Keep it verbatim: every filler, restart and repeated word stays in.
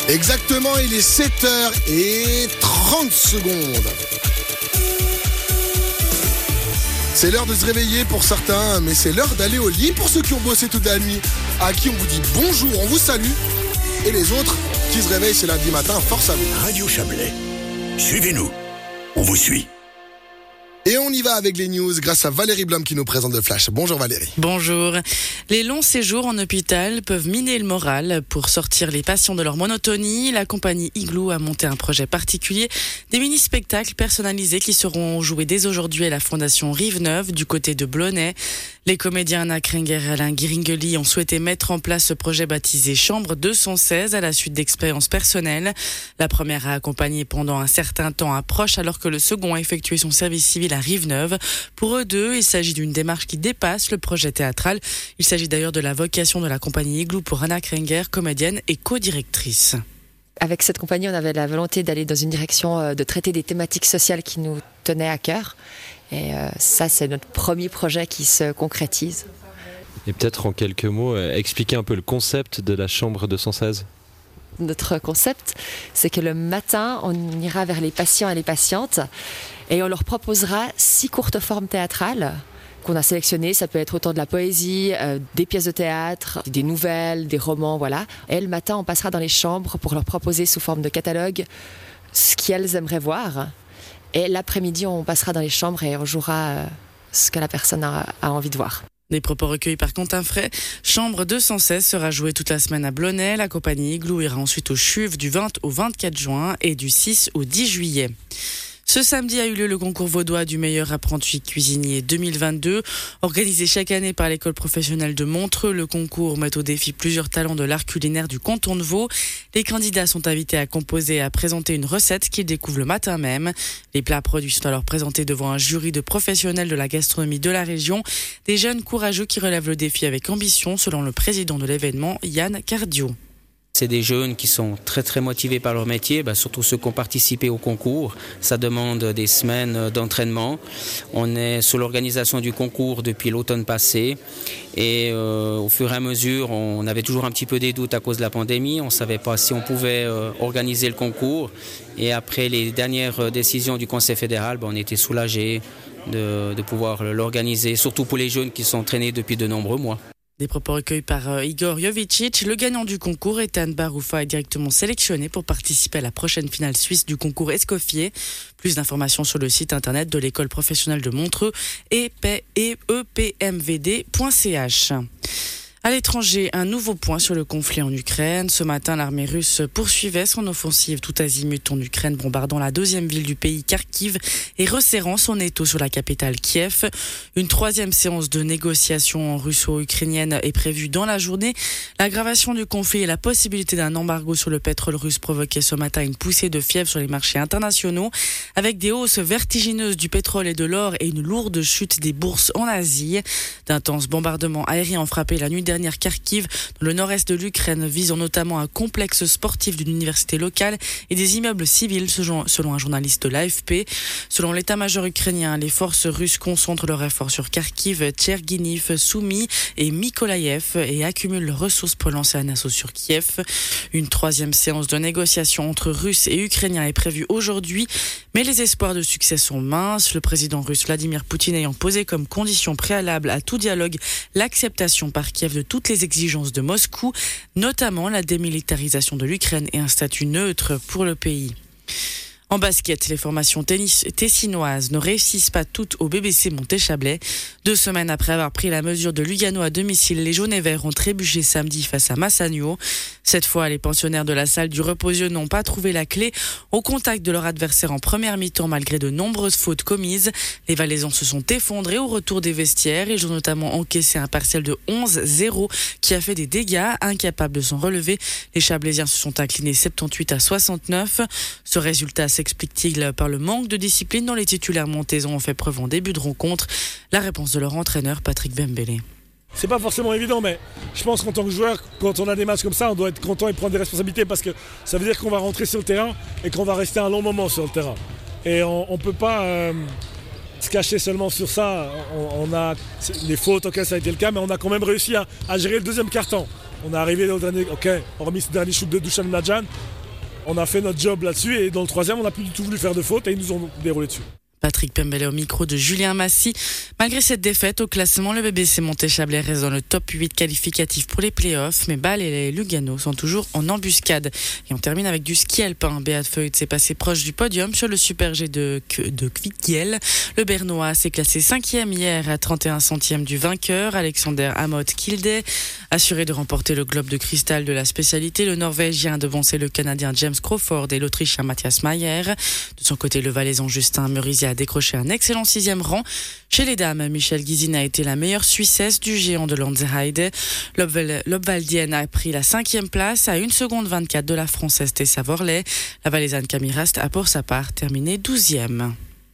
Exactement, il est sept heures trente secondes. C'est l'heure de se réveiller pour certains, mais c'est l'heure d'aller au lit pour ceux qui ont bossé toute la nuit, à qui on vous dit bonjour, on vous salue, et les autres qui se réveillent ce lundi matin, force à vous. Radio Chablais, suivez-nous, on vous suit. Et on y va avec les news grâce à Valérie Blum qui nous présente le Flash. Bonjour Valérie. Bonjour. Les longs séjours en hôpital peuvent miner le moral. Pour sortir les patients de leur monotonie, la compagnie Igloo a monté un projet particulier, des mini-spectacles personnalisés qui seront joués dès aujourd'hui à la Fondation Rive-Neuve du côté de Blonay. Les comédiens Anna Krenger et Alain Giringeli ont souhaité mettre en place ce projet baptisé Chambre deux cent seize à la suite d'expériences personnelles. La première a accompagné pendant un certain temps un proche alors que le second a effectué son service civil à Rive-Neuve. Pour eux deux, il s'agit d'une démarche qui dépasse le projet théâtral. Il s'agit d'ailleurs de la vocation de la compagnie Igloo pour Anna Krenger, comédienne et co-directrice. Avec cette compagnie, on avait la volonté d'aller dans une direction de traiter des thématiques sociales qui nous tenaient à cœur. Et euh, ça, c'est notre premier projet qui se concrétise. Et peut-être en quelques mots, euh, expliquer un peu le concept de la Chambre deux cent seize. Notre concept, c'est que le matin, on ira vers les patients et les patientes et on leur proposera six courtes formes théâtrales qu'on a sélectionnées. Ça peut être autant de la poésie, euh, des pièces de théâtre, des nouvelles, des romans, voilà. Et le matin, on passera dans les chambres pour leur proposer sous forme de catalogue ce qu'elles aimeraient voir. Et l'après-midi, on passera dans les chambres et on jouera euh, ce que la personne a, a envie de voir. Des propos recueillis par Quentin Fray. Chambre deux cent seize sera jouée toute la semaine à Blonay. La compagnie Igloo ira ensuite au CHUV du vingt au vingt-quatre juin et du six au dix juillet. Ce samedi a eu lieu le concours vaudois du meilleur apprenti cuisinier deux mille vingt-deux. Organisé chaque année par l'école professionnelle de Montreux, le concours met au défi plusieurs talents de l'art culinaire du canton de Vaud. Les candidats sont invités à composer et à présenter une recette qu'ils découvrent le matin même. Les plats produits sont alors présentés devant un jury de professionnels de la gastronomie de la région. Des jeunes courageux qui relèvent le défi avec ambition, selon le président de l'événement, Yann Cardio. C'est des jeunes qui sont très très motivés par leur métier, bah, surtout ceux qui ont participé au concours. Ça demande des semaines d'entraînement. On est sous l'organisation du concours depuis l'automne passé et euh, au fur et à mesure, on avait toujours un petit peu des doutes à cause de la pandémie. On ne savait pas si on pouvait euh, organiser le concours. Et après les dernières décisions du Conseil fédéral, bah, on était soulagés de, de pouvoir l'organiser, surtout pour les jeunes qui sont entraînés depuis de nombreux mois. Des propos recueillis par euh, Igor Jovicic. Le gagnant du concours, Ethan Baroufa, est directement sélectionné pour participer à la prochaine finale suisse du concours Escoffier. Plus d'informations sur le site internet de l'école professionnelle de Montreux e p m v d point c h. À l'étranger, un nouveau point sur le conflit en Ukraine. Ce matin, l'armée russe poursuivait son offensive tout azimut en Ukraine, bombardant la deuxième ville du pays, Kharkiv, et resserrant son étau sur la capitale, Kiev. Une troisième séance de négociations russo-ukrainienne est prévue dans la journée. L'aggravation du conflit et la possibilité d'un embargo sur le pétrole russe provoquaient ce matin une poussée de fièvre sur les marchés internationaux, avec des hausses vertigineuses du pétrole et de l'or et une lourde chute des bourses en Asie. D'intenses bombardements aériens ont frappé la nuit dernière Kharkiv, dans le nord-est de l'Ukraine, visant notamment un complexe sportif d'une université locale et des immeubles civils, selon un journaliste de l'A F P. Selon l'état-major ukrainien, les forces russes concentrent leurs efforts sur Kharkiv, Tchernihiv, Soumy et Mykolaïev et accumulent leurs ressources pour lancer un assaut sur Kiev. Une troisième séance de négociation entre Russes et Ukrainiens est prévue aujourd'hui, mais les espoirs de succès sont minces. Le président russe Vladimir Poutine ayant posé comme condition préalable à tout dialogue l'acceptation par Kiev de toutes les exigences de Moscou, notamment la démilitarisation de l'Ukraine et un statut neutre pour le pays. En basket, les formations tennis tessinoises ne réussissent pas toutes au B B C Monté-Chablais. Deux semaines après avoir pris la mesure de Lugano à domicile, les jaunes et verts ont trébuché samedi face à Massagno. Cette fois, les pensionnaires de la salle du Reposieux n'ont pas trouvé la clé au contact de leur adversaire en première mi-temps malgré de nombreuses fautes commises. Les Valaisans se sont effondrés au retour des vestiaires. Ils ont notamment encaissé un partiel de onze zéro qui a fait des dégâts. Incapables de s'en relever, les Chablaisiens se sont inclinés soixante-dix-huit à soixante-neuf. Ce résultat s'explique-t-il par le manque de discipline dont les titulaires montaisans ont fait preuve en début de rencontre? La réponse de leur entraîneur, Patrick Bembélé. C'est pas forcément évident, mais je pense qu'en tant que joueur, quand on a des matchs comme ça, on doit être content et prendre des responsabilités parce que ça veut dire qu'on va rentrer sur le terrain et qu'on va rester un long moment sur le terrain. Et on ne peut pas euh, se cacher seulement sur ça. On, on a les fautes, ok, ça a été le cas, mais on a quand même réussi à, à gérer le deuxième quart-temps. On est arrivé au dernier, ok, hormis ce dernier shoot de Dusan Mladjan, on a fait notre job là-dessus et dans le troisième, on n'a plus du tout voulu faire de faute et ils nous ont déroulé dessus. Patrick Pembele au micro de Julien Massy. Malgré cette défaite au classement, le B B C Monté-Chablais reste dans le top huit qualificatif pour les playoffs, mais Bâle et Lugano sont toujours en embuscade. Et on termine avec du ski alpin. Beat Feut s'est passé proche du podium sur le Super G de, de Kvikiel. Le Bernois s'est classé cinquième hier à trente et un centièmes du vainqueur, Alexander Amot Kilde. Assuré de remporter le globe de cristal de la spécialité, le Norvégien a devancé le Canadien James Crawford et l'Autrichien Matthias Mayer. De son côté, le Valaisan Justin Merisier a décroché un excellent sixième rang. Chez les dames, Michelle Guizine a été la meilleure Suissesse du géant de Lanzerheide. L'Obvaldienne a pris la cinquième place à une seconde vingt-quatre de la Française Tessa Worley. La Valaisanne Camille Rast a pour sa part terminé douzième.